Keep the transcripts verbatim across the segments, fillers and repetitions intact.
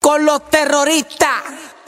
con los terroristas.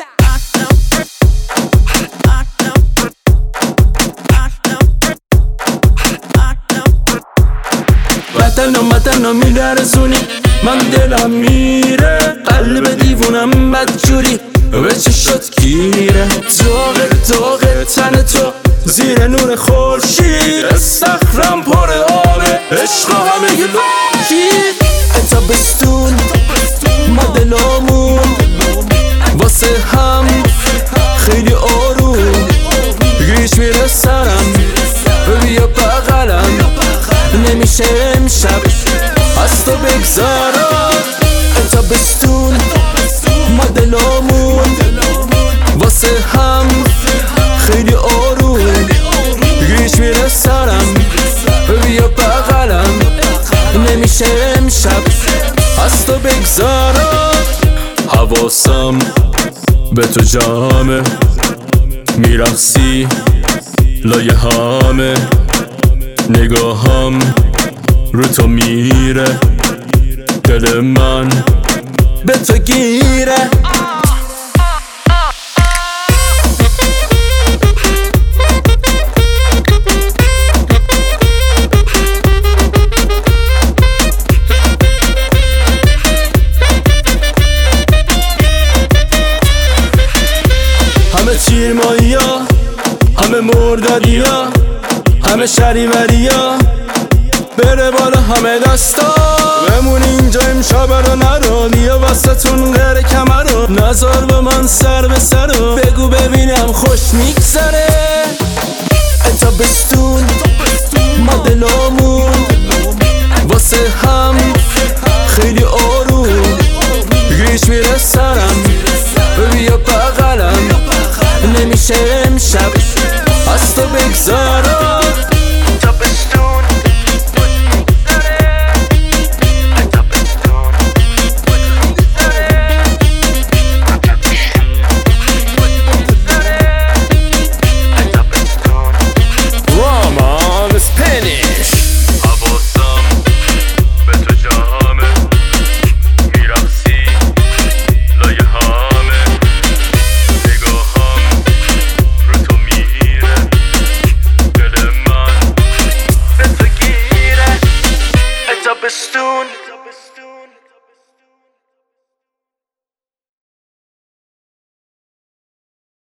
وطنم وطنم میرسونی من دلم میره قلب دیوونم بدجوری به چشات گیره داغ داغ تن تو زیر نور خورشید استخرم پر آبه عشق همه لوکی تابستون ما دلامون واسه هم خیلی آروم گیش میره سرم بیا بغلم نمیشه امشب از تو بگذارم تابستون ما دلامون واسه هم خیلی آروم گیش میره سرم بیا بغلم نمیشه امشب از تو بگذارم حواسم به تو جامه میرقصی لایه همه نگاهم رو تو میره دل من به تو گیره همه چیرمایی ها همه مردادی ها همه شریوری ها بره بالا همه دستا بمون اینجا امشب رو نرو بیا وسطون غیر کمر رو نظر به من سر به سر رو بگو ببینم خوش میگذره تابستون ما دلامون واسه هم خیلی آروم گیش میره سرم بیا بغلم نمیشه امشب از تو بگذارم